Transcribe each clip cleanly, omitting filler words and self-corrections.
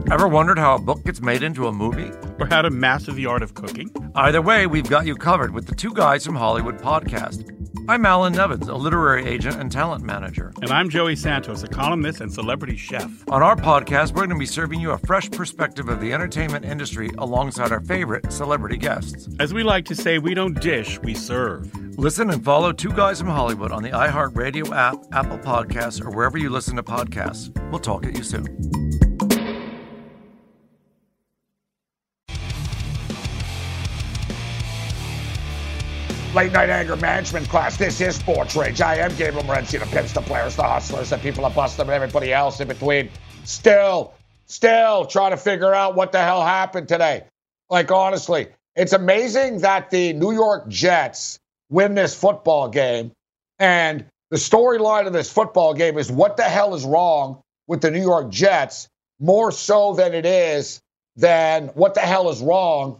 Ever wondered how a book gets made into a movie? Or how to master the art of cooking? Either way, we've got you covered with the Two Guys from Hollywood podcast. I'm Alan Nevins, a literary agent and talent manager. And I'm Joey Santos, a columnist and celebrity chef. On our podcast, we're going to be serving you a fresh perspective of the entertainment industry alongside our favorite celebrity guests. As we like to say, we don't dish, we serve. Listen and follow Two Guys from Hollywood on the iHeartRadio app, Apple Podcasts, or wherever you listen to podcasts. We'll talk at you soon. Late Night Anger Management class. This is Sports Rage. I am Gabriel Morency, the pimps, the players, the hustlers, the people that bust them, and everybody else in between. Still trying to figure out what the hell happened today. Like, honestly, it's amazing that the New York Jets win this football game, and the storyline of this football game is what the hell is wrong with the New York Jets, more so than it is than what the hell is wrong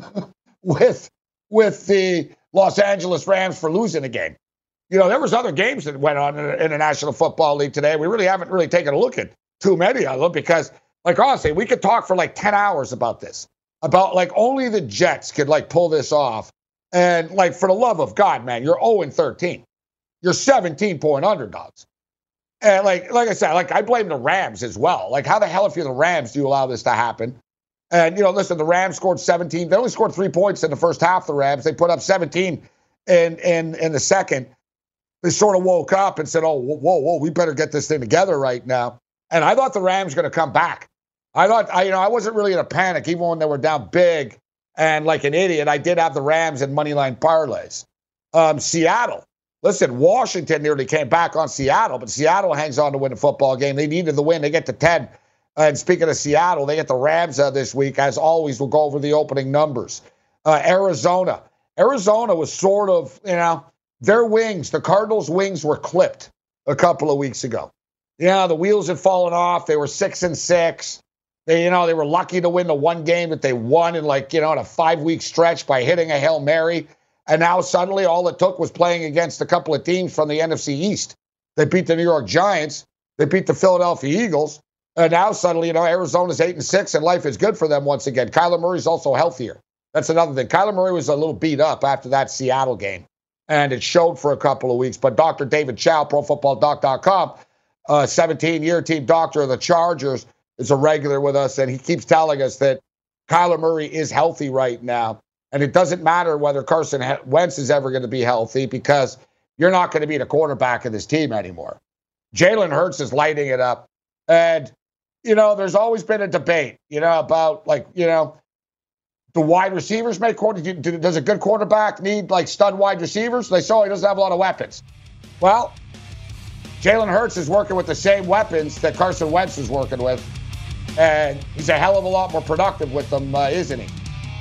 with the Los Angeles Rams for losing a game. You know, there was other games that went on in the National Football League today. We really haven't taken a look at too many of them because, like, honestly, we could talk for like 10 hours about this. About, like, only the Jets could, like, pull this off. And, like, for the love of God, man, you're 0-13. You're 17-point underdogs. And, like I said, like, I blame the Rams as well. Like, how the hell, if you're the Rams, do you allow this to happen? And, you know, listen, the Rams scored 17. They only scored 3 points in the first half, the Rams. They put up 17 in the second. They sort of woke up and said, oh, whoa, we better get this thing together right now. And I thought the Rams were going to come back. I wasn't really in a panic, even when they were down big. And like an idiot, I did have the Rams in moneyline parlays. Seattle. Listen, Washington nearly came back on Seattle, but Seattle hangs on to win a football game. They needed the win. They get to 10. And speaking of Seattle, they get the Rams this week. As always, we'll go over the opening numbers. Arizona. Arizona was sort of, you know, their wings, the Cardinals' wings were clipped a couple of weeks ago. Yeah, the wheels had fallen off. They were 6-6. They were lucky to win the one game that they won in, like, you know, in a 5-week stretch by hitting a Hail Mary. And now suddenly all it took was playing against a couple of teams from the NFC East. They beat the New York Giants. They beat the Philadelphia Eagles. And now suddenly, you know, Arizona's 8-6 and life is good for them once again. Kyler Murray's also healthier. That's another thing. Kyler Murray was a little beat up after that Seattle game, and it showed for a couple of weeks. But Dr. David Chow, ProFootballDoc.com, 17-year team doctor of the Chargers, is a regular with us, and he keeps telling us that Kyler Murray is healthy right now. And it doesn't matter whether Carson Wentz is ever going to be healthy because you're not going to be the quarterback of this team anymore. Jalen Hurts is lighting it up. And, you know, there's always been a debate, you know, about, like, you know, the wide receivers make does a good quarterback need, like, stud wide receivers? They saw he doesn't have a lot of weapons. Well, Jalen Hurts is working with the same weapons that Carson Wentz is working with, and he's a hell of a lot more productive with them, isn't he?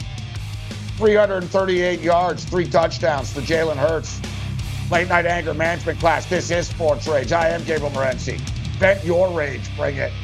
338 yards, 3 touchdowns for Jalen Hurts. Late Night Anger Management class. This is Sports Rage. I am Gabriel Morency. Vent your rage. Bring it.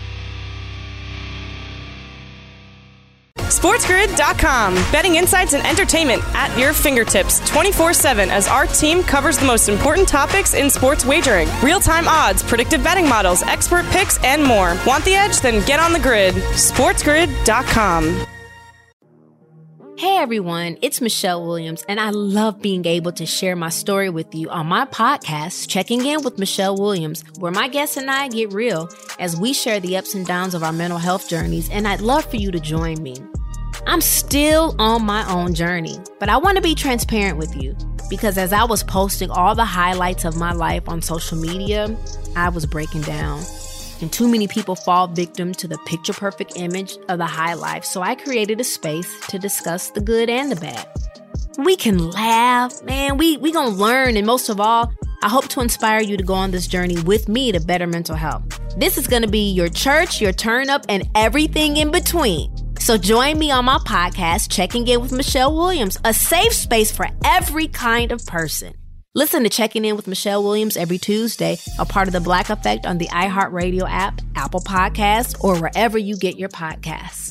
SportsGrid.com. Betting insights and entertainment at your fingertips 24/7 as our team covers the most important topics in sports wagering. Real-time odds, predictive betting models, expert picks, and more. Want the edge? Then get on the grid. SportsGrid.com. Hey everyone, it's Michelle Williams, and I love being able to share my story with you on my podcast, Checking In with Michelle Williams, where my guests and I get real as we share the ups and downs of our mental health journeys, and I'd love for you to join me. I'm still on my own journey, but I want to be transparent with you because as I was posting all the highlights of my life on social media, I was breaking down. And too many people fall victim to the picture-perfect image of the high life, so I created a space to discuss the good and the bad. We can laugh, man, we gonna learn, and most of all, I hope to inspire you to go on this journey with me to better mental health. This is gonna be your church, your turn up, and everything in between. So join me on my podcast, Checking In with Michelle Williams, a safe space for every kind of person. Listen to Checking In with Michelle Williams every Tuesday, a part of the Black Effect on the iHeartRadio app, Apple Podcasts, or wherever you get your podcasts.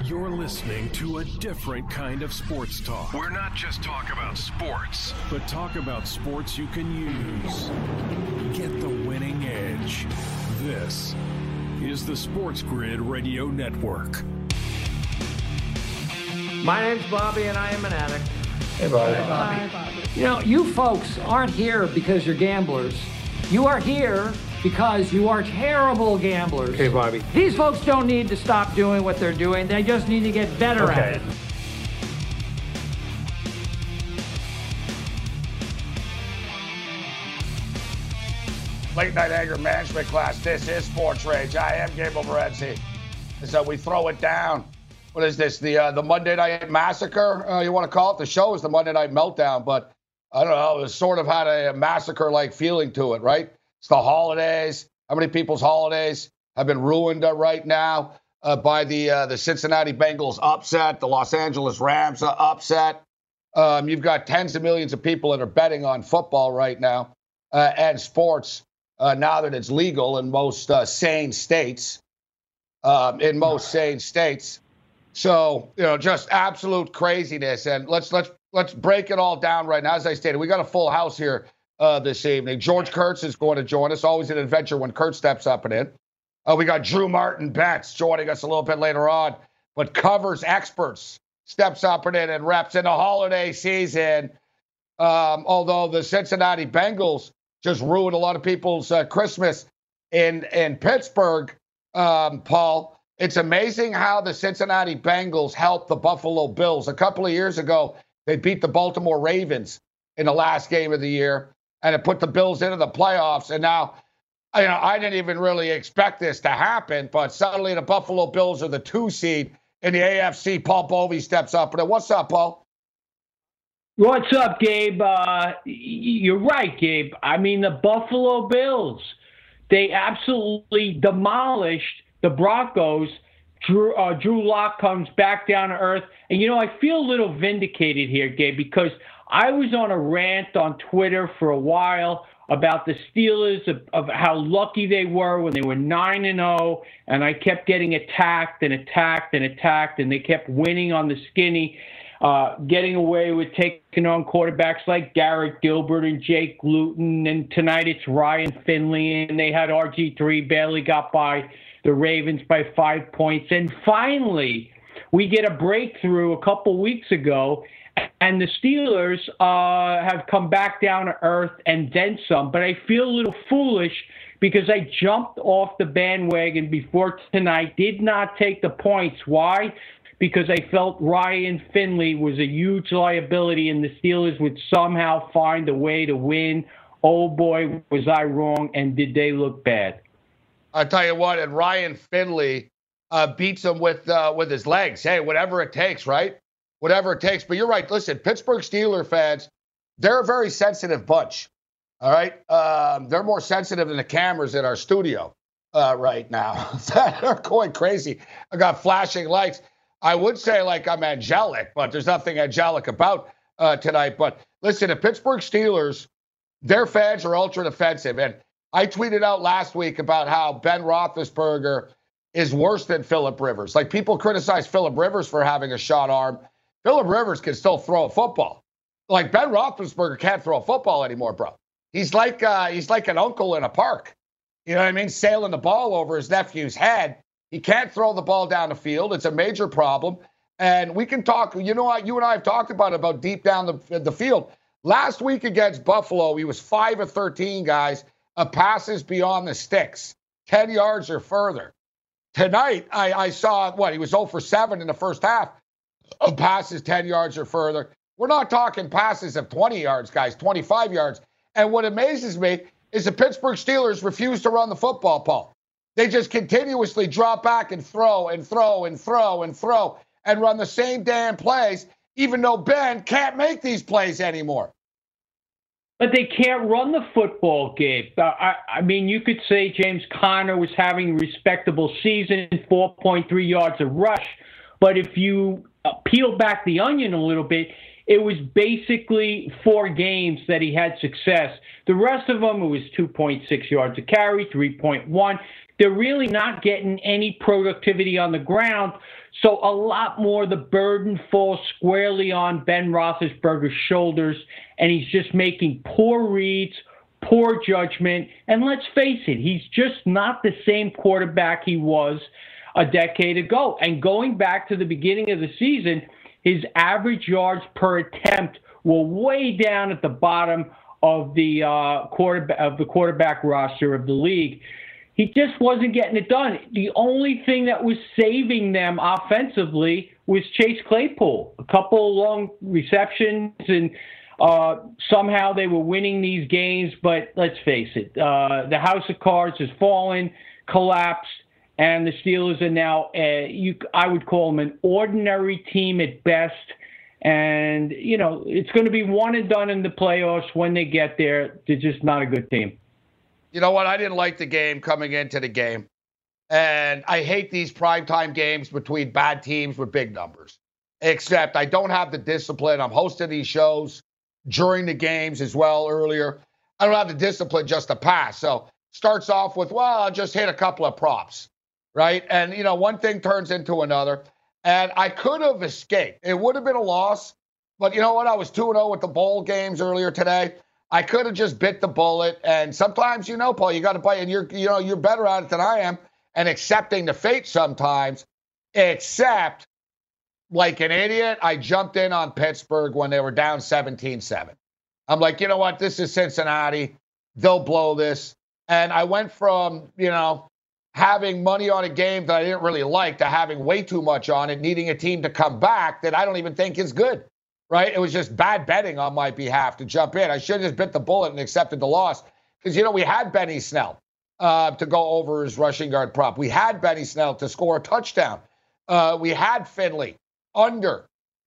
You're listening to a different kind of sports talk. We're not just talk about sports, but talk about sports you can use. Get the winning edge. This is the Sports Grid Radio Network. My name's Bobby, and I am an addict. Hey, Bobby. Hi, Bobby. You know, you folks aren't here because you're gamblers. You are here because you are terrible gamblers. Hey, Bobby. These folks don't need to stop doing what they're doing. They just need to get better at it. Late night anger management class. This is Sports Rage. I am Gabriel Morency. So we throw it down. What is this? The Monday Night Massacre? You want to call it? The show is the Monday Night Meltdown, but I don't know. It sort of had a massacre-like feeling to it, right? It's the holidays. How many people's holidays have been ruined right now by the Cincinnati Bengals upset, the Los Angeles Rams upset? You've got tens of millions of people that are betting on football right now and sports now that it's legal in most sane states. So, you know, just absolute craziness. And let's break it all down right now. As I stated, we got a full house here this evening. George Kurtz is going to join us. Always an adventure when Kurt steps up and in. We got Drew Martin Betts joining us a little bit later on, but covers experts, steps up and in and reps in the holiday season. Although the Cincinnati Bengals just ruined a lot of people's Christmas in Pittsburgh, Paul. It's amazing how the Cincinnati Bengals helped the Buffalo Bills. A couple of years ago, they beat the Baltimore Ravens in the last game of the year, and it put the Bills into the playoffs. And now, you know, I didn't even really expect this to happen, but suddenly the Buffalo Bills are the 2 seed in the AFC. Paul Bovey steps up. What's up, Paul? What's up, Gabe? You're right, Gabe. I mean, the Buffalo Bills, they absolutely demolished the Broncos. Drew Lock comes back down to earth. And, you know, I feel a little vindicated here, Gabe, because I was on a rant on Twitter for a while about the Steelers, of how lucky they were when they were 9-0, and I kept getting attacked, and they kept winning on the skinny, getting away with taking on quarterbacks like Garrett Gilbert and Jake Luton, and tonight it's Ryan Finley, and they had RG3, barely got by the Ravens by 5 points. And finally, we get a breakthrough a couple weeks ago, and the Steelers have come back down to earth and then some. But I feel a little foolish because I jumped off the bandwagon before tonight, did not take the points. Why? Because I felt Ryan Finley was a huge liability and the Steelers would somehow find a way to win. Oh, boy, was I wrong, and did they look bad. I'll tell you what, and Ryan Finley beats him with his legs. Hey, whatever it takes, right? Whatever it takes. But you're right. Listen, Pittsburgh Steelers fans, they're a very sensitive bunch. All right? They're more sensitive than the cameras in our studio right now. They're going crazy. I got flashing lights. I would say like I'm angelic, but there's nothing angelic about tonight. But listen, the Pittsburgh Steelers, their fans are ultra defensive. And I tweeted out last week about how Ben Roethlisberger is worse than Phillip Rivers. Like, people criticize Phillip Rivers for having a shot arm. Phillip Rivers can still throw a football. Like, Ben Roethlisberger can't throw a football anymore, bro. He's like an uncle in a park. You know what I mean? Sailing the ball over his nephew's head. He can't throw the ball down the field. It's a major problem. And we can talk, you know what, you and I have talked about deep down the field. Last week against Buffalo, he was 5 of 13, guys, passes beyond the sticks, 10 yards or further. Tonight, I saw, he was 0 for 7 in the first half of passes 10 yards or further. We're not talking passes of 20 yards, guys, 25 yards. And what amazes me is the Pittsburgh Steelers refuse to run the football, Paul. They just continuously drop back and throw and throw and throw and throw and run the same damn plays, even though Ben can't make these plays anymore. But they can't run the football, Gabe. I mean, you could say James Conner was having a respectable season, 4.3 yards a rush. But if you peel back the onion a little bit, it was basically 4 games that he had success. The rest of them, it was 2.6 yards a carry, 3.1. they're really not getting any productivity on the ground. So a lot more the burden falls squarely on Ben Roethlisberger's shoulders, and he's just making poor reads, poor judgment. And let's face it, he's just not the same quarterback he was a decade ago. And going back to the beginning of the season, his average yards per attempt were way down at the bottom of the quarterback roster of the league. He just wasn't getting it done. The only thing that was saving them offensively was Chase Claypool. A couple long receptions, and somehow they were winning these games. But let's face it, the house of cards has fallen, collapsed, and the Steelers are now, I would call them an ordinary team at best. And, it's going to be one and done in the playoffs when they get there. They're just not a good team. You know what? I didn't like the game coming into the game. And I hate these primetime games between bad teams with big numbers. Except I don't have the discipline. I'm hosting these shows during the games as well earlier. I don't have the discipline just to pass. So starts off with, well, I'll just hit a couple of props, right? And, one thing turns into another. And I could have escaped. It would have been a loss. But you know what? I was 2-0 with the bowl games earlier today. I could have just bit the bullet. And sometimes, Paul, you got to bite, and you're better at it than I am, and accepting the fate sometimes. Except, like an idiot, I jumped in on Pittsburgh when they were down 17-7. I'm like, you know what? This is Cincinnati. They'll blow this. And I went from, having money on a game that I didn't really like to having way too much on it, needing a team to come back that I don't even think is good. Right? It was just bad betting on my behalf to jump in. I should have just bit the bullet and accepted the loss. Because, we had Benny Snell to go over his rushing guard prop. We had Benny Snell to score a touchdown. We had Finley under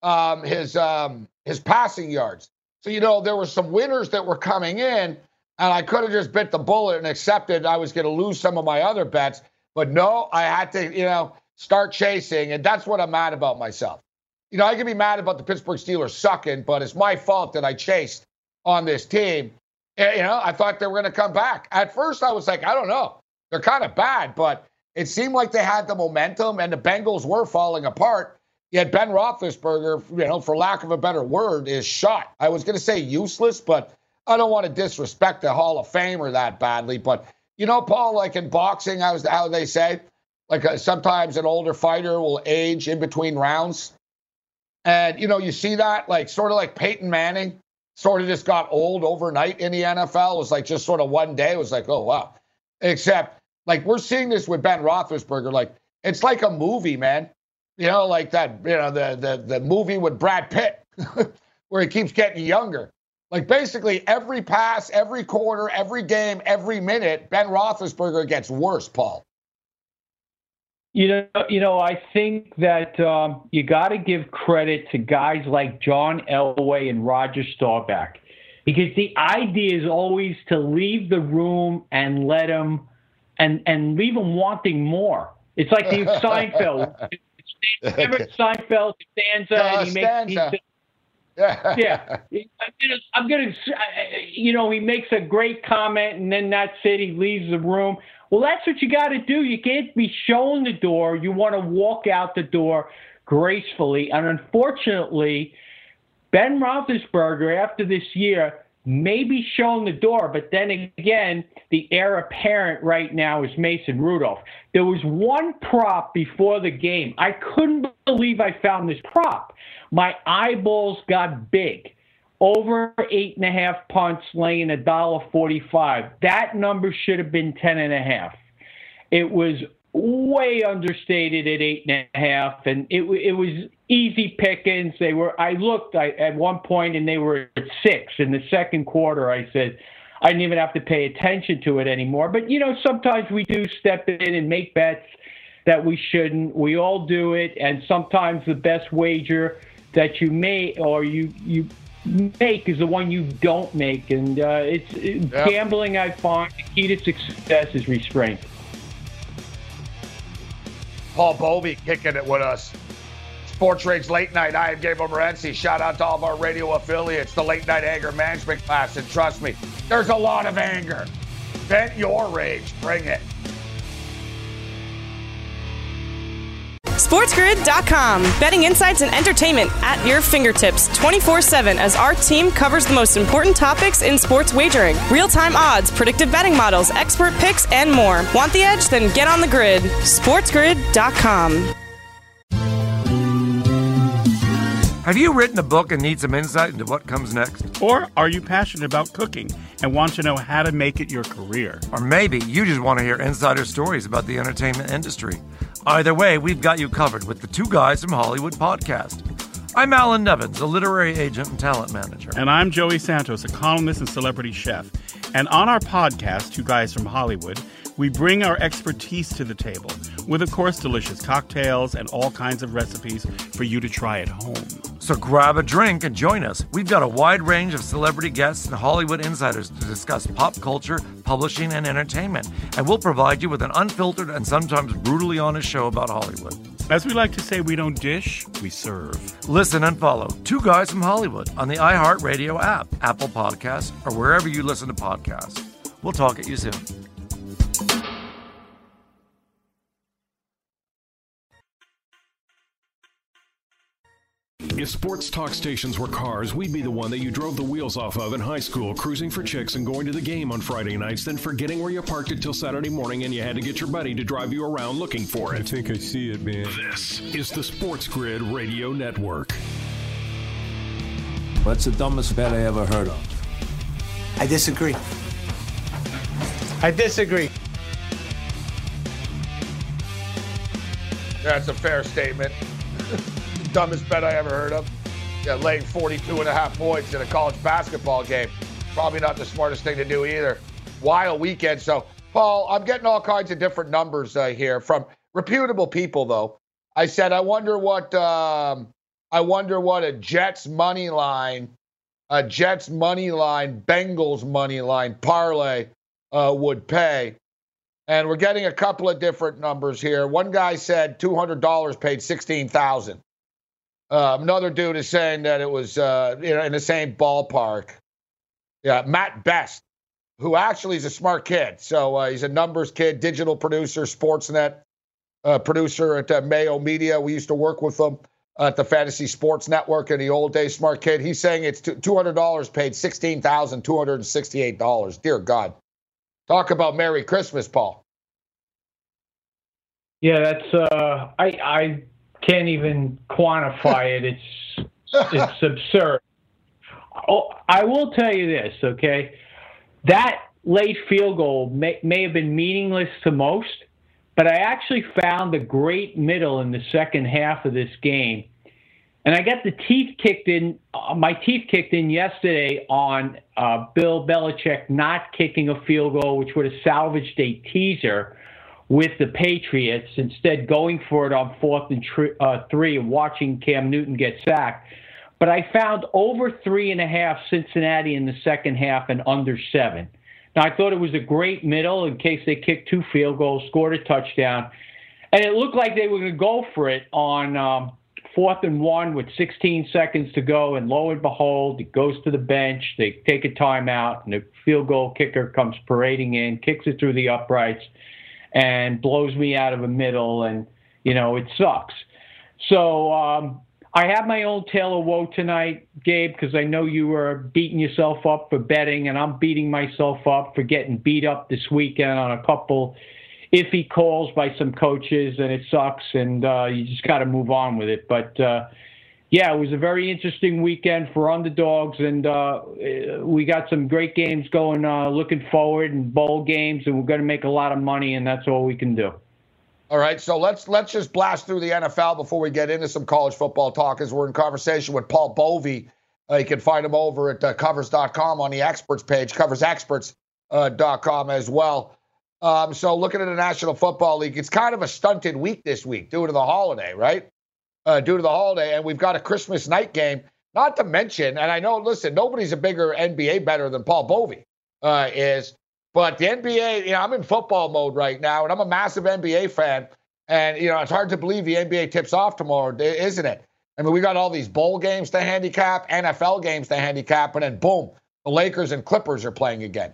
his passing yards. So, there were some winners that were coming in, and I could have just bit the bullet and accepted I was going to lose some of my other bets. But no, I had to, start chasing, and that's what I'm mad about myself. I can be mad about the Pittsburgh Steelers sucking, but it's my fault that I chased on this team. I thought they were going to come back. At first, I was like, I don't know. They're kind of bad, but it seemed like they had the momentum, and the Bengals were falling apart. Yet Ben Roethlisberger, for lack of a better word, is shot. I was going to say useless, but I don't want to disrespect the Hall of Famer that badly. But, Paul, like in boxing, how they say, like sometimes an older fighter will age in between rounds. And, you see that, like, sort of like Peyton Manning sort of just got old overnight in the NFL. It was like just sort of one day. It was like, oh, wow. Except, like, we're seeing this with Ben Roethlisberger. Like, it's like a movie, man. Like that, the movie with Brad Pitt where he keeps getting younger. Like, basically, every pass, every quarter, every game, every minute, Ben Roethlisberger gets worse, Paul. I think that you got to give credit to guys like John Elway and Roger Staubach, because the idea is always to leave the room and let them and leave them wanting more. It's like the Seinfeld. Remember Seinfeld, Stanza, and he makes yeah. I'm gonna. He makes a great comment, and then that's it. He leaves the room. Well, that's what you got to do. You can't be shown the door. You want to walk out the door gracefully. And unfortunately, Ben Roethlisberger, after this year, may be shown the door. But then again, the heir apparent right now is Mason Rudolph. There was one prop before the game. I couldn't believe I found this prop. My eyeballs got big. Over 8.5 punts, laying $1.45. That number should have been 10.5. It was way understated at 8.5, and it was easy pickings. I looked at one point, and they were at 6 in the second quarter. I said I didn't even have to pay attention to it anymore. But sometimes we do step in and make bets that we shouldn't. We all do it, and sometimes the best wager that you may or you make is the one you don't make, and gambling. I find the key to success is restraint. Paul Bovey kicking it with us. Sports Rage Late Night. I am Gabriel Morency. Shout out to all of our radio affiliates, the Late Night Anger Management class, and trust me, there's a lot of anger. Vent your rage. Bring it. SportsGrid.com. Betting insights and entertainment at your fingertips 24/7 as our team covers the most important topics in sports wagering. Real-time odds, predictive betting models, expert picks, and more. Want the edge? Then get on the grid. SportsGrid.com. Have you written a book and need some insight into what comes next? Or are you passionate about cooking and want to know how to make it your career? Or maybe you just want to hear insider stories about the entertainment industry. Either way, we've got you covered with the Two Guys from Hollywood podcast. I'm Alan Nevins, a literary agent and talent manager. And I'm Joey Santos, a columnist and celebrity chef. And on our podcast, Two Guys from Hollywood, we bring our expertise to the table with, of course, delicious cocktails and all kinds of recipes for you to try at home. So grab a drink and join us. We've got a wide range of celebrity guests and Hollywood insiders to discuss pop culture, publishing, and entertainment. And we'll provide you with an unfiltered and sometimes brutally honest show about Hollywood. As we like to say, we don't dish, we serve. Listen and follow Two Guys from Hollywood on the iHeartRadio app, Apple Podcasts, or wherever you listen to podcasts. We'll talk at you soon. If sports talk stations were cars, we'd be the one that you drove the wheels off of in high school, cruising for chicks and going to the game on Friday nights, then forgetting where you parked it till Saturday morning and you had to get your buddy to drive you around looking for it. I think I see it, man. This is the Sports Grid Radio Network. What's the dumbest bet I ever heard of? I disagree. That's a fair statement. Dumbest bet I ever heard of. Yeah, laying 42.5 points in a college basketball game. Probably not the smartest thing to do either. Wild weekend. So, Paul, I'm getting all kinds of different numbers here from reputable people, though. I said, I wonder what a Jets money line, Bengals money line parlay would pay. And we're getting a couple of different numbers here. One guy said $200 paid $16,000. Another dude is saying that it was in the same ballpark. Yeah, Matt Best, who actually is a smart kid. So he's a numbers kid, digital producer, Sportsnet producer at Mayo Media. We used to work with them at the Fantasy Sports Network in the old days. Smart kid. He's saying it's $200 paid $16,268. Dear God. Talk about Merry Christmas, Paul. Yeah, that's I can't even quantify it. It's absurd. Oh, I will tell you this, okay? That late field goal may have been meaningless to most, but I actually found a great middle in the second half of this game. And I got my teeth kicked in yesterday on Bill Belichick not kicking a field goal, which would have salvaged a teaser with the Patriots, instead going for it on 4th and 3 and watching Cam Newton get sacked. But I found over 3.5 Cincinnati in the second half and under 7. Now, I thought it was a great middle in case they kicked 2 field goals, scored a touchdown. And it looked like they were going to go for it on 4th and 1 with 16 seconds to go. And lo and behold, it goes to the bench. They take a timeout, and the field goal kicker comes parading in, kicks it through the uprights, and blows me out of a middle, and, it sucks. So I have my own tale of woe tonight, Gabe, because I know you were beating yourself up for betting, and I'm beating myself up for getting beat up this weekend on a couple iffy calls by some coaches, and it sucks, and you just got to move on with it. But, yeah, it was a very interesting weekend for underdogs, and we got some great games going, looking forward, and bowl games, and we're going to make a lot of money, and that's all we can do. All right, so let's just blast through the NFL before we get into some college football talk, as we're in conversation with Paul Bovey. You can find him over at covers.com on the experts page, coversexperts.com as well. So looking at the National Football League, it's kind of a stunted week this week due to the holiday, right? Due to the holiday, and we've got a Christmas night game, not to mention, and I know, listen, nobody's a bigger NBA bettor than Paul Bovey is, but the NBA, I'm in football mode right now, and I'm a massive NBA fan, and, it's hard to believe the NBA tips off tomorrow, isn't it? I mean, we got all these bowl games to handicap, NFL games to handicap, and then boom, the Lakers and Clippers are playing again.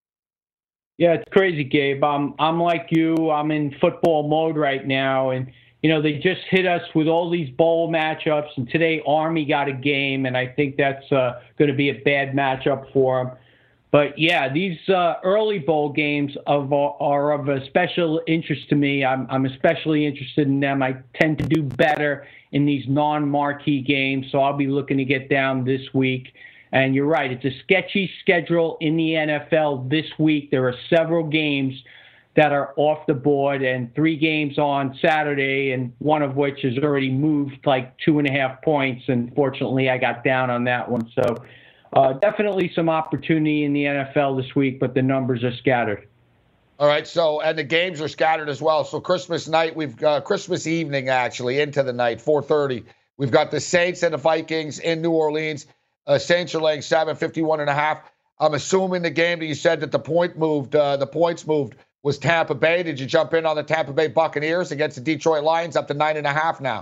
Yeah, it's crazy, Gabe. I'm like you. I'm in football mode right now, and They just hit us with all these bowl matchups, and today Army got a game, and I think that's going to be a bad matchup for them. But, yeah, these early bowl games are of a special interest to me. I'm especially interested in them. I tend to do better in these non-marquee games, so I'll be looking to get down this week. And you're right, it's a sketchy schedule in the NFL this week. There are several games that are off the board, and 3 games on Saturday, and one of which has already moved like 2.5 points. And fortunately, I got down on that one. So definitely some opportunity in the NFL this week, but the numbers are scattered. All right, so, and the games are scattered as well. So Christmas night, we've got Christmas evening, actually, into the night, 4:30. We've got the Saints and the Vikings in New Orleans. Saints are laying 7, 51.5. I'm assuming the game that you said that the points moved was Tampa Bay. Did you jump in on the Tampa Bay Buccaneers against the Detroit Lions up to 9.5 now?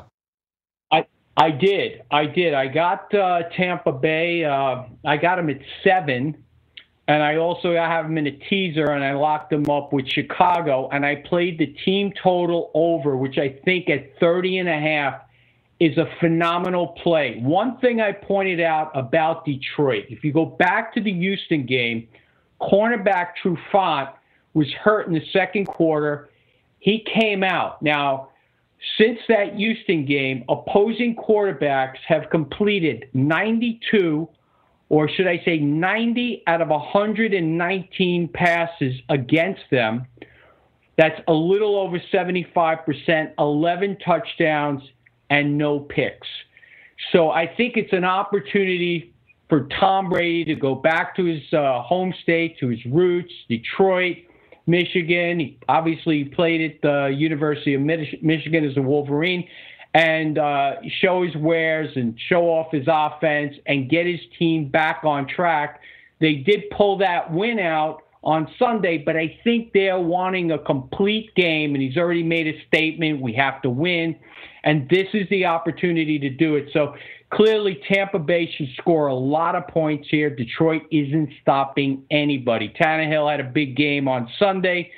I did. I got Tampa Bay. I got them at 7, and I also have them in a teaser, and I locked them up with Chicago, and I played the team total over, which I think at 30.5 is a phenomenal play. One thing I pointed out about Detroit, if you go back to the Houston game, cornerback Trufant was hurt in the second quarter. He came out. Now, since that Houston game, opposing quarterbacks have completed 92, or should I say 90 out of 119 passes against them. That's a little over 75%, 11 touchdowns, and no picks. So I think it's an opportunity for Tom Brady to go back to his home state, to his roots, Detroit, Michigan. He obviously played at the University of Michigan as a Wolverine, and show his wares and show off his offense and get his team back on track. They did pull that win out on Sunday, but I think they're wanting a complete game, and he's already made a statement, we have to win, and this is the opportunity to do it. So clearly Tampa Bay should score a lot of points here. Detroit isn't stopping anybody. Tannehill had a big game on Sunday,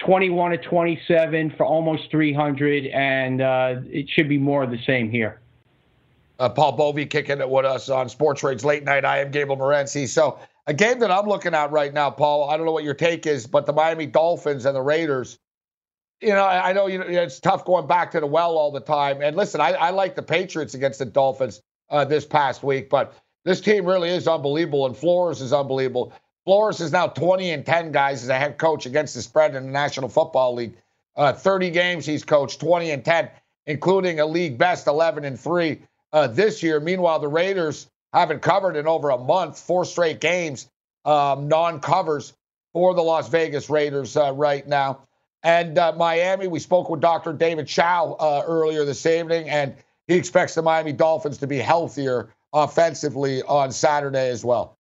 21-27 for almost 300, and it should be more of the same here. Paul Bovey kicking it with us on Sports Rage's Late Night. I am Gabriel Morency. So a game that I'm looking at right now, Paul, I don't know what your take is, but the Miami Dolphins and the Raiders, I know it's tough going back to the well all the time. And listen, I like the Patriots against the Dolphins this past week, but this team really is unbelievable, and Flores is unbelievable. Flores is now 20-10, guys, as a head coach against the spread in the National Football League. 30 games he's coached, 20-10, including a league best 11-3 this year. Meanwhile, the Raiders haven't covered in over a month, 4 straight games, non-covers for the Las Vegas Raiders right now. And Miami, we spoke with Dr. David Chow earlier this evening, and he expects the Miami Dolphins to be healthier offensively on Saturday as well.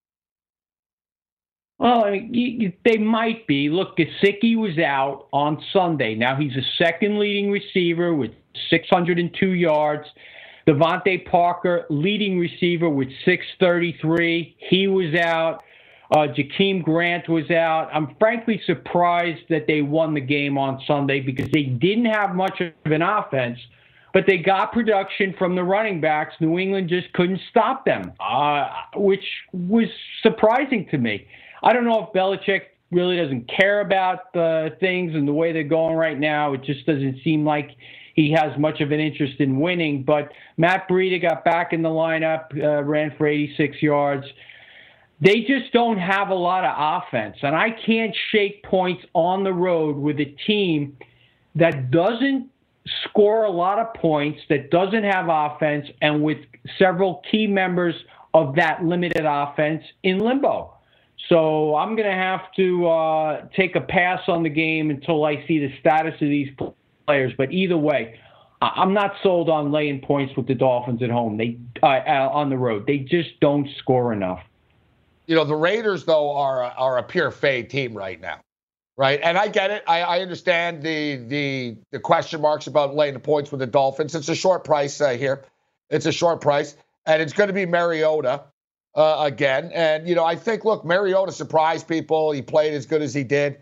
Well, I mean, they might be. Look, Gesicki was out on Sunday. Now he's a second leading receiver with 602 yards. Devontae Parker, leading receiver with 633. He was out. Jakeem Grant was out. I'm frankly surprised that they won the game on Sunday because they didn't have much of an offense, but they got production from the running backs. New England just couldn't stop them, which was surprising to me. I don't know if Belichick really doesn't care about things and the way they're going right now. It just doesn't seem like he has much of an interest in winning. But Matt Breida got back in the lineup, ran for 86 yards. They just don't have a lot of offense. And I can't shake points on the road with a team that doesn't score a lot of points, that doesn't have offense, and with several key members of that limited offense in limbo. So I'm going to have to take a pass on the game until I see the status of these players. But either way, I'm not sold on laying points with the Dolphins at home. They on the road. They just don't score enough. The Raiders, though, are a pure fade team right now, right? And I get it. I understand the question marks about laying the points with the Dolphins. It's a short price here. It's a short price. And it's going to be Mariota again. And, I think, look, Mariota surprised people. He played as good as he did.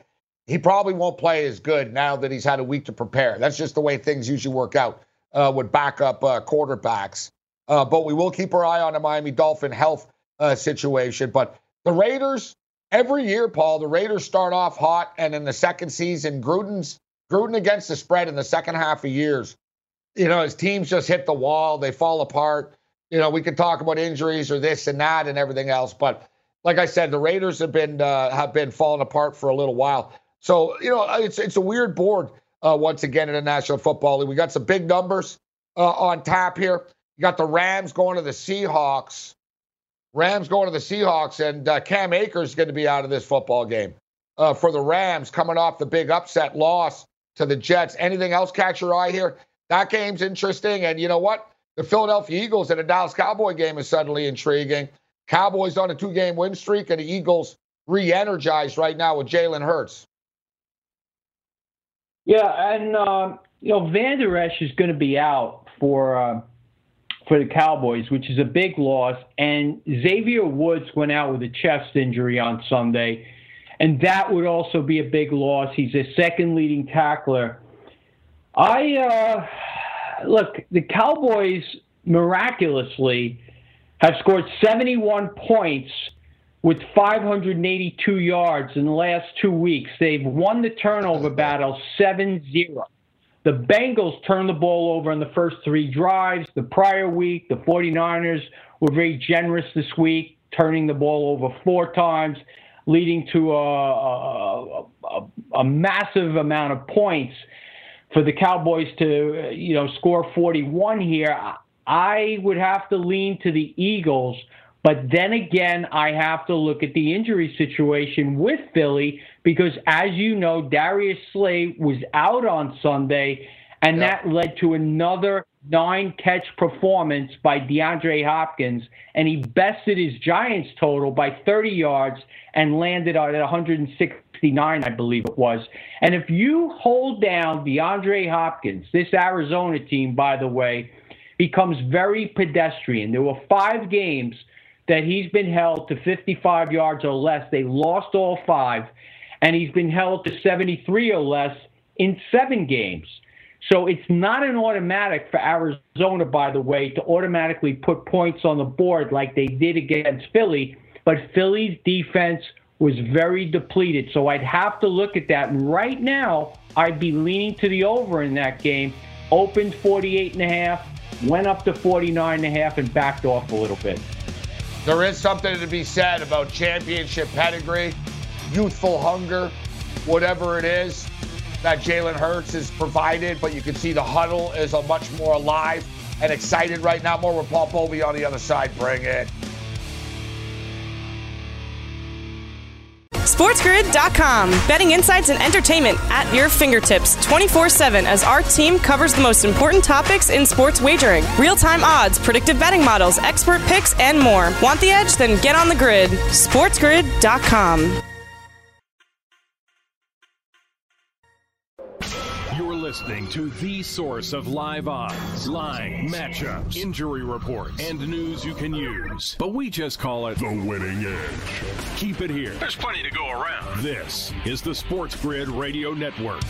he probably won't play as good now that he's had a week to prepare. That's just the way things usually work out with backup quarterbacks. But we will keep our eye on the Miami Dolphin health situation. But the Raiders, every year, Paul, the Raiders start off hot, and in the second season, Gruden against the spread in the second half of years, his teams just hit the wall. They fall apart. We could talk about injuries or this and that and everything else. But like I said, the Raiders have been falling apart for a little while. So, it's a weird board once again in the National Football League. We got some big numbers on tap here. You got the Rams going to the Seahawks. And Cam Akers is going to be out of this football game for the Rams coming off the big upset loss to the Jets. Anything else catch your eye here? That game's interesting. And you know what? The Philadelphia Eagles and the Dallas Cowboy game is suddenly intriguing. Cowboys on a 2-game win streak, and the Eagles re-energized right now with Jalen Hurts. Yeah, and Van Der Esch is going to be out for the Cowboys, which is a big loss. And Xavier Woods went out with a chest injury on Sunday, and that would also be a big loss. He's a second leading tackler. Look, the Cowboys miraculously have scored 71 points with 582 yards in the last 2 weeks. They've won the turnover battle 7-0. The Bengals turned the ball over in the first 3 drives. The prior week, the 49ers were very generous this week, turning the ball over 4 times, leading to a massive amount of points for the Cowboys to, score 41 here. I would have to lean to the Eagles, but then again, I have to look at the injury situation with Philly because, as you know, Darius Slay was out on Sunday, and that led to another 9-catch performance by DeAndre Hopkins, and he bested his Giants total by 30 yards and landed at 169, I believe it was. And if you hold down DeAndre Hopkins, this Arizona team, by the way, becomes very pedestrian. There were 5 games that he's been held to 55 yards or less. They lost all 5, and he's been held to 73 or less in 7 games. So it's not an automatic for Arizona, by the way, to automatically put points on the board like they did against Philly. But Philly's defense was very depleted. So I'd have to look at that. And right now, I'd be leaning to the over in that game. Opened 48.5, went up to 49.5, and backed off a little bit. There is something to be said about championship pedigree, youthful hunger, whatever it is that Jalen Hurts has provided, but you can see the huddle is a much more alive and excited right now. More with Paul Colby on the other side. Bring it. SportsGrid.com. Betting insights and entertainment at your fingertips 24/7 as our team covers the most important topics in sports wagering. Real-time odds, predictive betting models, expert picks, and more. Want the edge? Then get on the grid. SportsGrid.com. You're listening to the source of live odds, line, matchups, injury reports, and news you can use. But we just call it the winning edge. Keep it here. There's plenty to go around. This is the Sports Grid Radio Network.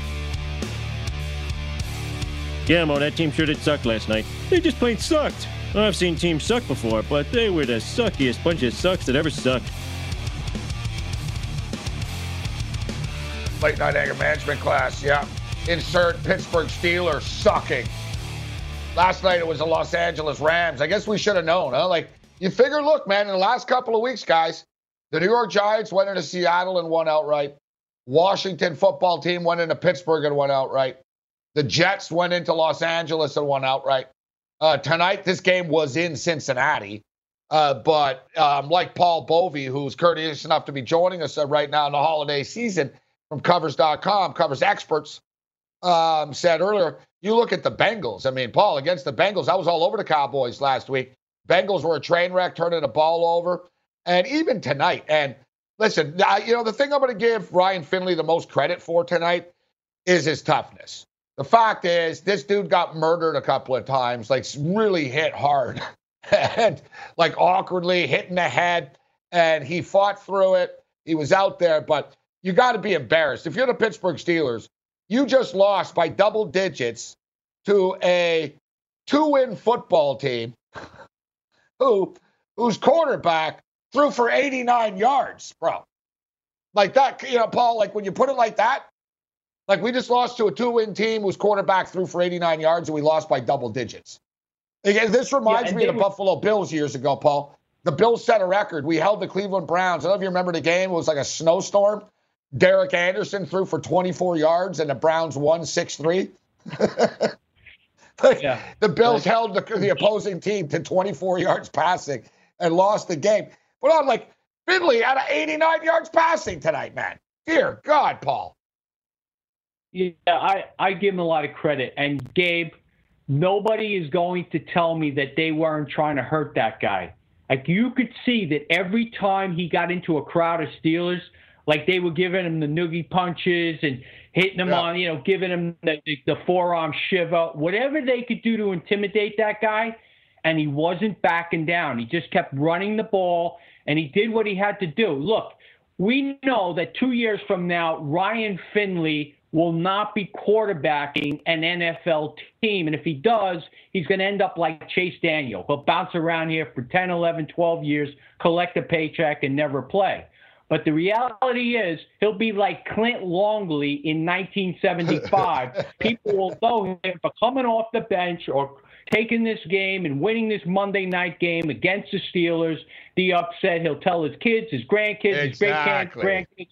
Yeah, Mo, that team sure did suck last night. They just plain sucked. I've seen teams suck before, but they were the suckiest bunch of sucks that ever sucked. Late night anger management class, yeah. Insert Pittsburgh Steelers sucking. Last night it was the Los Angeles Rams. I guess we should have known, huh? Like, you figure, look, man, in the last couple of weeks, guys, the New York Giants went into Seattle and won outright. Washington football team went into Pittsburgh and won outright. The Jets went into Los Angeles and won outright. Tonight, this game was in Cincinnati. But like Paul Bovey, who's courteous enough to be joining us right now in the holiday season from Covers.com, Covers Experts, said earlier, you look at the Bengals. I mean, Paul, against the Bengals, I was all over the Cowboys last week. Bengals were a train wreck, turning the ball over. And even tonight, and listen, the thing I'm going to give Ryan Finley the most credit for tonight is his toughness. The fact is, this dude got murdered a couple of times, like really hit hard and like awkwardly hit in the head, and he fought through it. He was out there, but you got to be embarrassed. If you're the Pittsburgh Steelers, you just lost by double digits to a 2-win football team whose quarterback threw for 89 yards, bro. Like that, Paul, like when you put it like that, like we just lost to a 2-win team whose quarterback threw for 89 yards and we lost by double digits. Again, this reminds me of the Buffalo Bills years ago, Paul. The Bills set a record. We held the Cleveland Browns. I don't know if you remember the game. It was like a snowstorm. Derek Anderson threw for 24 yards and the Browns won 6-3. The Bills held the opposing team to 24 yards passing and lost the game. But I'm like, Finley had 89 yards passing tonight, man. Dear God, Paul. Yeah, I give him a lot of credit. And Gabe, nobody is going to tell me that they weren't trying to hurt that guy. Like, you could see that every time he got into a crowd of Steelers, like they were giving him the noogie punches and hitting him on, giving him the forearm shiver, whatever they could do to intimidate that guy. And he wasn't backing down. He just kept running the ball, and he did what he had to do. Look, we know that 2 years from now, Ryan Finley will not be quarterbacking an NFL team. And if he does, he's going to end up like Chase Daniel. He'll bounce around here for 10, 11, 12 years, collect a paycheck, and never play. But the reality is he'll be like Clint Longley in 1975. People will know him for coming off the bench or taking this game and winning this Monday night game against the Steelers. The upset, he'll tell his kids, his grandkids, his great-grandkids.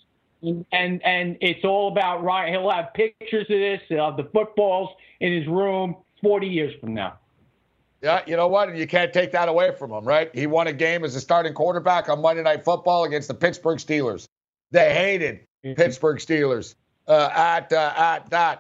And it's all about Ryan. He'll have pictures of this, of the footballs in his room 40 years from now. Yeah, you know what? And you can't take that away from him, right? He won a game as a starting quarterback on Monday Night Football against the Pittsburgh Steelers. They hated Pittsburgh Steelers at that.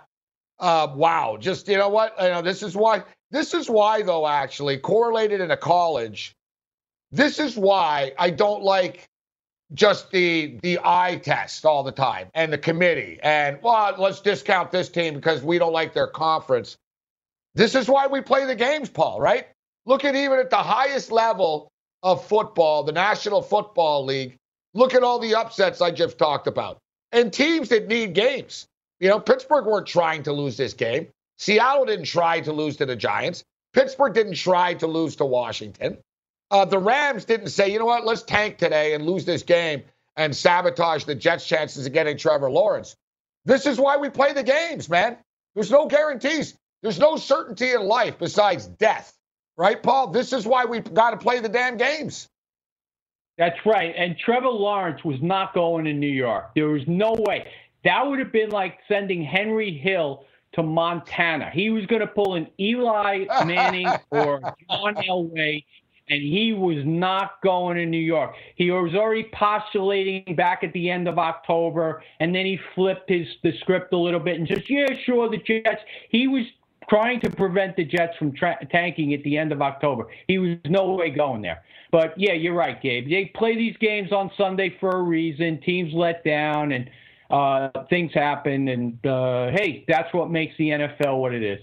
Wow. Just, you know what? This is why, though, actually, correlated in a college, this is why I don't like just the eye test all the time and the committee. And, well, let's discount this team because we don't like their conference. This is why we play the games, Paul, right? Look at even at the highest level of football, the National Football League. Look at all the upsets I just talked about. And teams that need games. Pittsburgh weren't trying to lose this game. Seattle didn't try to lose to the Giants. Pittsburgh didn't try to lose to Washington. The Rams didn't say, you know what, let's tank today and lose this game and sabotage the Jets' chances of getting Trevor Lawrence. This is why we play the games, man. There's no guarantees. There's no certainty in life besides death, right, Paul? This is why we've got to play the damn games. That's right. And Trevor Lawrence was not going to New York. There was no way. That would have been like sending Henry Hill to Montana. He was going to pull an Eli Manning or John Elway, and he was not going to New York. He was already postulating back at the end of October, and then he flipped the script a little bit and just, yeah, sure, the Jets. He was trying to prevent the Jets from tanking at the end of October. He was no way going there. But, yeah, you're right, Gabe. They play these games on Sunday for a reason. Teams let down, and things happen. And, hey, that's what makes the NFL what it is.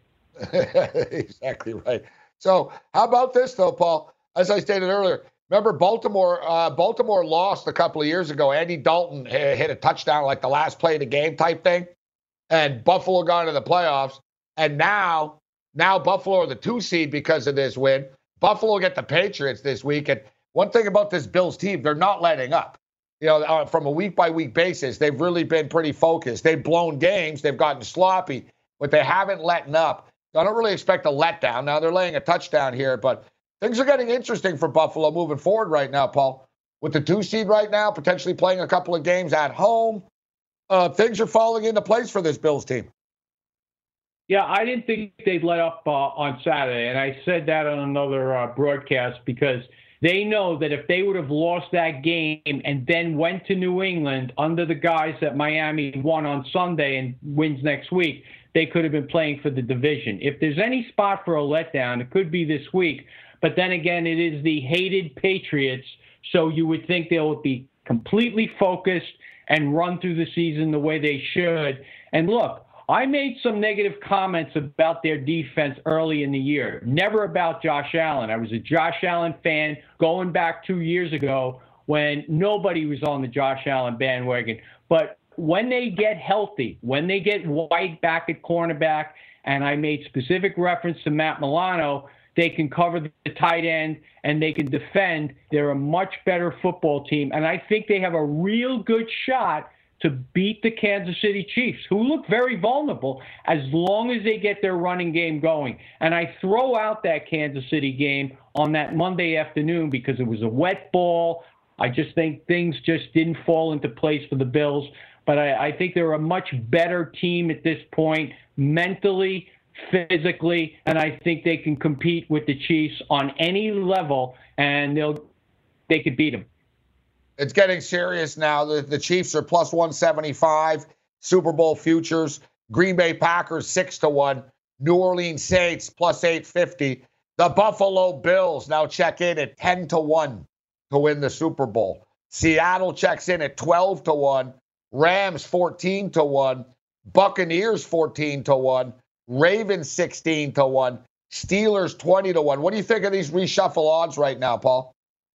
Exactly right. So how about this, though, Paul? As I stated earlier, remember Baltimore lost a couple of years ago. Andy Dalton hit a touchdown like the last play of the game type thing, and Buffalo got into the playoffs. And now Buffalo are the 2 seed because of this win. Buffalo get the Patriots this week. And one thing about this Bills team, they're not letting up. From a week-by-week basis, they've really been pretty focused. They've blown games. They've gotten sloppy, but they haven't letting up. I don't really expect a letdown. Now, they're laying a touchdown here, but things are getting interesting for Buffalo moving forward right now, Paul. With the 2 seed right now, potentially playing a couple of games at home, things are falling into place for this Bills team. Yeah, I didn't think they'd let up on Saturday, and I said that on another broadcast because they know that if they would have lost that game and then went to New England under the guise that Miami won on Sunday and wins next week, they could have been playing for the division. If there's any spot for a letdown, it could be this week. But then again, it is the hated Patriots, so you would think they'll be completely focused and run through the season the way they should. And look, I made some negative comments about their defense early in the year. Never about Josh Allen. I was a Josh Allen fan going back 2 years ago when nobody was on the Josh Allen bandwagon. But when they get healthy, when they get White back at cornerback, and I made specific reference to Matt Milano, they can cover the tight end and they can defend. They're a much better football team. And I think they have a real good shot to beat the Kansas City Chiefs, who look very vulnerable, as long as they get their running game going. And I throw out that Kansas City game on that Monday afternoon because it was a wet ball. I just think things just didn't fall into place for the Bills. But I think they're a much better team at this point, mentally, physically, and I think they can compete with the Chiefs on any level, and they could beat them. It's getting serious now. The Chiefs are plus 175, Super Bowl futures. Green Bay Packers 6-1, New Orleans Saints plus 850. The Buffalo Bills now check in at 10-1 to win the Super Bowl. Seattle checks in at 12-1, Rams 14-1, Buccaneers 14-1, Ravens 16-1, Steelers 20-1. What do you think of these reshuffle odds right now, Paul?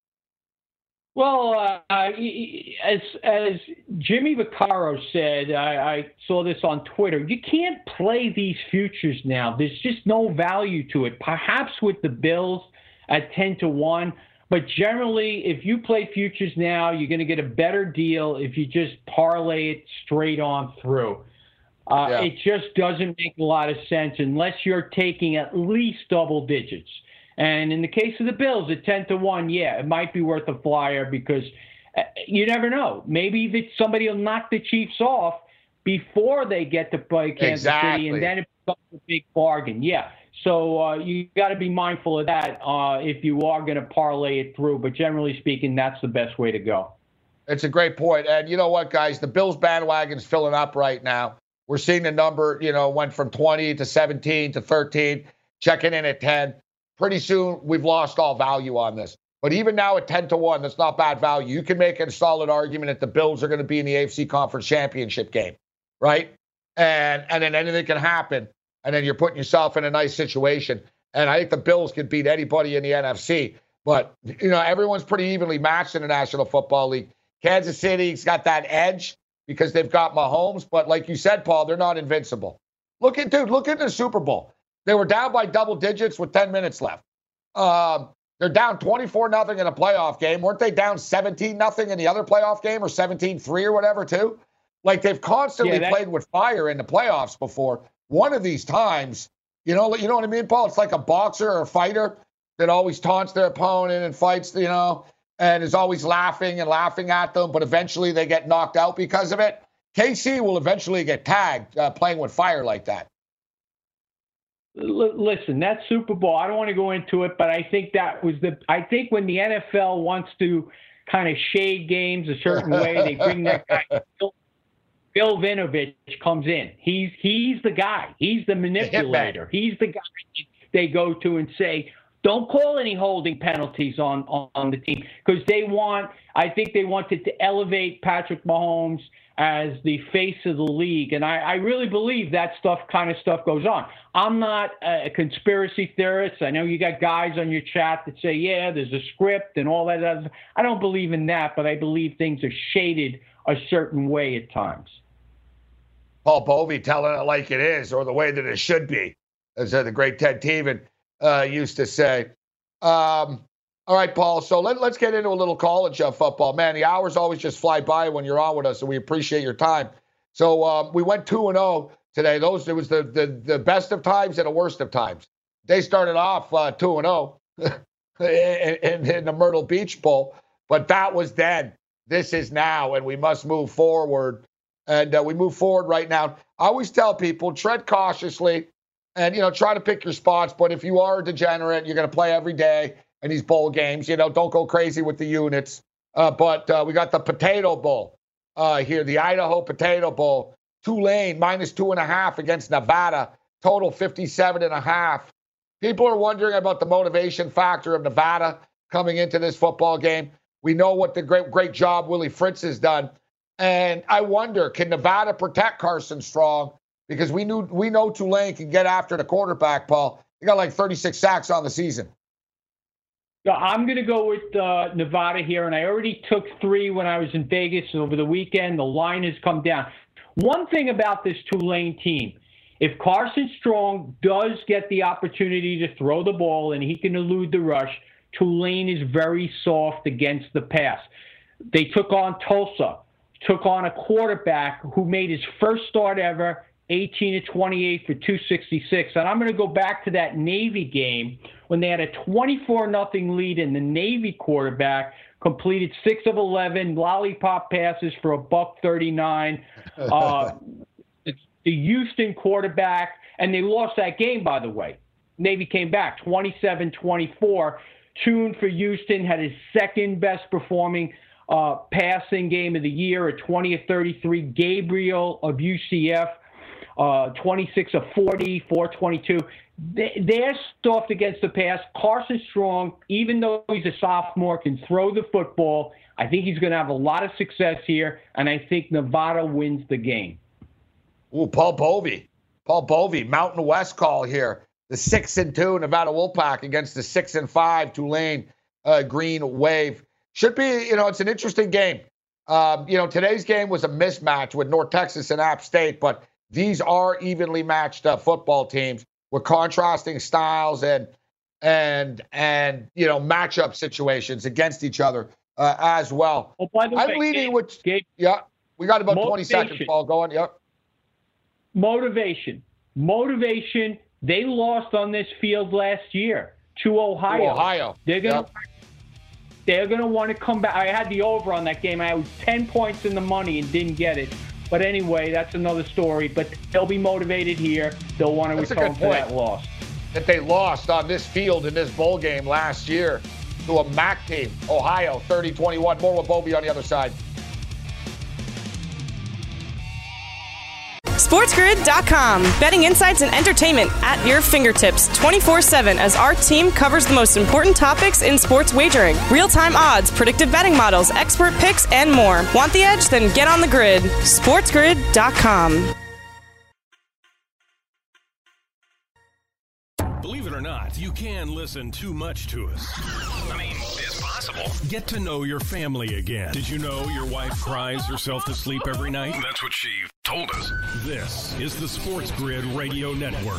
Well, as Jimmy Vaccaro said, I saw this on Twitter, you can't play these futures now. There's just no value to it. Perhaps with the Bills at 10-1, but generally, if you play futures now, you're going to get a better deal if you just parlay it straight on through. It just doesn't make a lot of sense unless you're taking at least double digits. And in the case of the Bills, at 10-1, yeah, it might be worth a flyer because you never know. Maybe somebody will knock the Chiefs off before they get to play Kansas City, and then it becomes a big bargain. Yeah, so you got to be mindful of that if you are going to parlay it through. But generally speaking, that's the best way to go. It's a great point. And you know what, guys? The Bills bandwagon's filling up right now. We're seeing the number, went from 20 to 17 to 13, checking in at 10. Pretty soon, we've lost all value on this. But even now at 10-1, that's not bad value. You can make a solid argument that the Bills are going to be in the AFC Conference Championship game, right? And then anything can happen, and then you're putting yourself in a nice situation. And I think the Bills could beat anybody in the NFC. But, everyone's pretty evenly matched in the National Football League. Kansas City's got that edge because they've got Mahomes. But like you said, Paul, they're not invincible. Look at the Super Bowl. They were down by double digits with 10 minutes left. They're down 24-0 in a playoff game. Weren't they down 17-0 in the other playoff game or 17-3 or whatever, too? Like, they've constantly played with fire in the playoffs before. One of these times, you know what I mean, Paul? It's like a boxer or a fighter that always taunts their opponent and fights, and is always laughing at them, but eventually they get knocked out because of it. KC will eventually get tagged playing with fire like that. Listen, that Super Bowl, I don't want to go into it, but I think I think when the NFL wants to kind of shade games a certain way, they bring that guy, Bill Vinovich comes in. He's the guy. He's the manipulator. He's the guy they go to and say, don't call any holding penalties on the team, because I think they wanted to elevate Patrick Mahomes as the face of the league. And I really believe that kind of stuff goes on. I'm not a conspiracy theorist. I know you got guys on your chat that say, yeah, there's a script and all that. I don't believe in that, but I believe things are shaded a certain way at times. Paul Bovey telling it like it is, or the way that it should be, as the great Ted Teven used to say. All right, Paul, so let's get into a little college football. Man, the hours always just fly by when you're on with us, and we appreciate your time. So we went 2-0 today. It was the best of times and the worst of times. They started off 2-0 in the Myrtle Beach Bowl, but that was then. This is now, and we must move forward. And we move forward right now. I always tell people, tread cautiously and, try to pick your spots. But if you are a degenerate, you're going to play every day in these bowl games. Don't go crazy with the units. But we got the Potato Bowl here, the Idaho Potato Bowl. Tulane minus 2.5 against Nevada. Total 57.5. People are wondering about the motivation factor of Nevada coming into this football game. We know what the great job Willie Fritz has done. And I wonder, can Nevada protect Carson Strong? Because we know Tulane can get after the quarterback, Paul. They got like 36 sacks on the season. I'm going to go with Nevada here, and I already took 3 when I was in Vegas over the weekend. The line has come down. One thing about this Tulane team, if Carson Strong does get the opportunity to throw the ball and he can elude the rush, Tulane is very soft against the pass. They took on Tulsa, took on a quarterback who made his first start ever, 18-28 for 266. And I'm going to go back to that Navy game when they had a 24-0 lead, and the Navy quarterback completed 6 of 11 lollipop passes for $139. The Houston quarterback, and they lost that game, by the way. Navy came back 27-24. Tune for Houston had his second best performing passing game of the year at 20 of 33. Gabriel of UCF, 26 of 40, 422. They're soft against the pass. Carson Strong, even though he's a sophomore, can throw the football. I think he's going to have a lot of success here, and I think Nevada wins the game. Ooh, Paul Bovey, Mountain West call here. The 6-2 Nevada Wolfpack against the 6-5 Tulane Green Wave. Should be, it's an interesting game. Today's game was a mismatch with North Texas and App State, but these are evenly matched football teams with contrasting styles and matchup situations against each other as well. Oh, by the way, I'm leading with yeah. We got about 20 seconds, Paul. Go on. Yep. Motivation. They lost on this field last year to Ohio. They're gonna want to come back. I had the over on that game. I was 10 points in the money and didn't get it. But anyway, that's another story. But they'll be motivated here. They'll want to atone for that loss. That they lost on this field in this bowl game last year to a MAC team, Ohio, 30-21. More with Bobby on the other side. SportsGrid.com. Betting insights and entertainment at your fingertips 24/7 as our team covers the most important topics in sports wagering. Real-time odds, predictive betting models, expert picks, and more. Want the edge? Then get on the grid. SportsGrid.com. Believe it or not, you can listen too much to us. I mean, it's possible. Get to know your family again. Did you know your wife cries herself to sleep every night? That's what she told us. This is the Sports Grid Radio Network.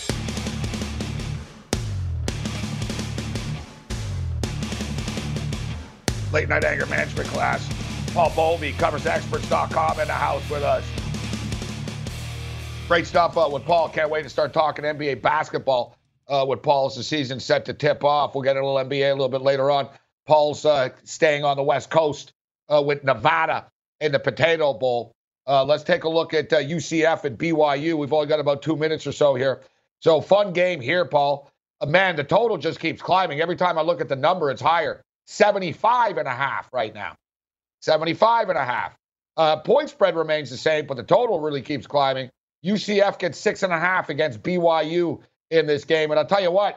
Late night anger management class. Paul Bovey, coversexperts.com, in the house with us. Great stuff with Paul. Can't wait to start talking NBA basketball with Paul as the season's set to tip off. We'll get a little NBA a little bit later on. Paul's staying on the West Coast with Nevada in the Potato Bowl. Let's take a look at UCF and BYU. We've only got about 2 minutes or so here. So fun game here, Paul. Man, the total just keeps climbing. Every time I look at the number, it's higher. 75.5 right now. 75.5. Point spread remains the same, but the total really keeps climbing. UCF gets 6.5 against BYU in this game. And I'll tell you what,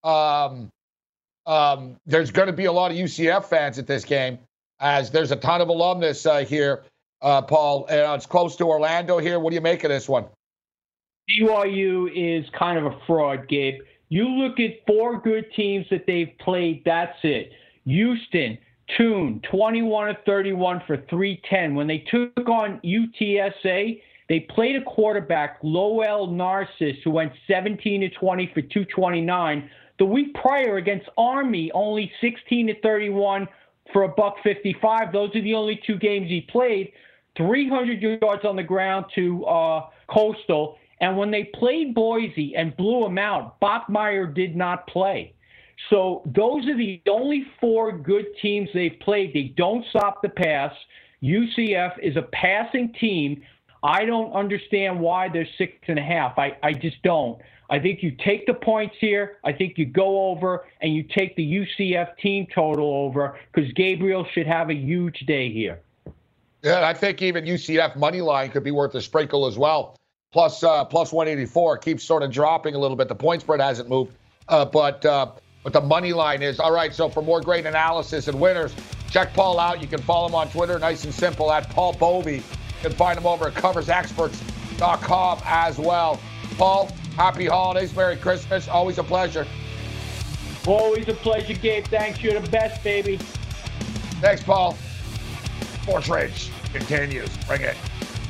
there's going to be a lot of UCF fans at this game, as there's a ton of alumnus here, Paul. And it's close to Orlando here. What do you make of this one? BYU is kind of a fraud, Gabe. You look at 4 good teams that they've played, that's it. Houston, Tune, 21 of 31 for 310. When they took on UTSA, they played a quarterback, Lowell Narcisse, who went 17 of 20 for 229. The week prior against Army, only 16 of 31 for $155. Those are the only 2 games he played. 300 yards on the ground to Coastal. And when they played Boise and blew them out, Bachmeier did not play. So those are the only 4 good teams they've played. They don't stop the pass. UCF is a passing team. I don't understand why they're 6.5. I just don't. I think you take the points here. I think you go over and you take the UCF team total over, because Gabriel should have a huge day here. Yeah, I think even UCF money line could be worth a sprinkle as well. Plus 184 keeps sort of dropping a little bit. The point spread hasn't moved, but the money line is. All right, so for more great analysis and winners, check Paul out. You can follow him on Twitter, nice and simple, at Paul Bovey. You can find him over at coversexperts.com as well. Paul, happy holidays, Merry Christmas. Always a pleasure. Always a pleasure, Gabe. Thanks. You're the best, baby. Thanks, Paul. Sports Rage continues. Bring it.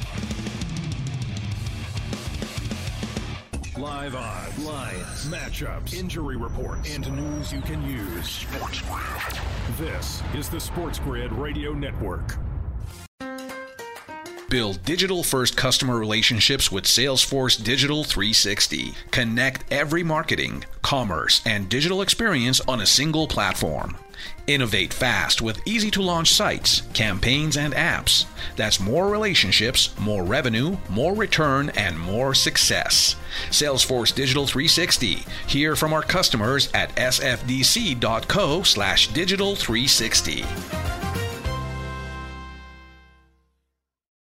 Live odds, lines, matchups, injury reports, and news you can use. Sports Grid. This is the Sports Grid Radio Network. Build digital-first customer relationships with Salesforce Digital 360. Connect every marketing, commerce, and digital experience on a single platform. Innovate fast with easy-to-launch sites, campaigns, and apps. That's more relationships, more revenue, more return, and more success. Salesforce Digital 360. Hear from our customers at sfdc.co/digital360.